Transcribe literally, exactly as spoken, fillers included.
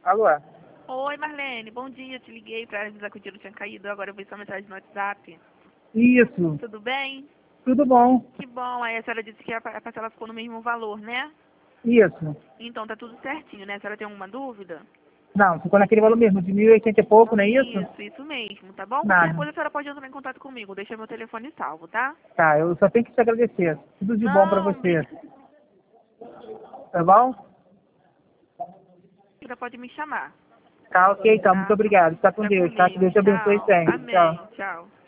Alô? Oi, Marlene, bom dia. Te liguei para avisar que o dinheiro tinha caído. Agora eu vi sua mensagem no WhatsApp. Isso. Tudo bem? Tudo bom? Que bom. Aí a senhora disse que a pa- a parcela ficou no mesmo valor, né? Isso. Então tá tudo certinho, né? A senhora tem alguma dúvida? Não, ficou naquele valor mesmo, de mil e oitenta e pouco, não é isso? Isso, isso mesmo, tá bom? Qualquer Nada. coisa a senhora pode entrar em contato comigo. Deixa meu telefone salvo, tá? Tá, eu só tenho que te agradecer. Tudo de bom pra Não, você. brinca- Tá bom? Você pode me chamar, Tá, ok, então. Muito tá? obrigado. Fica com Fica com Deus, tá? Que Deus. Deus te abençoe Tchau. sempre. Amém. Tchau. Tchau.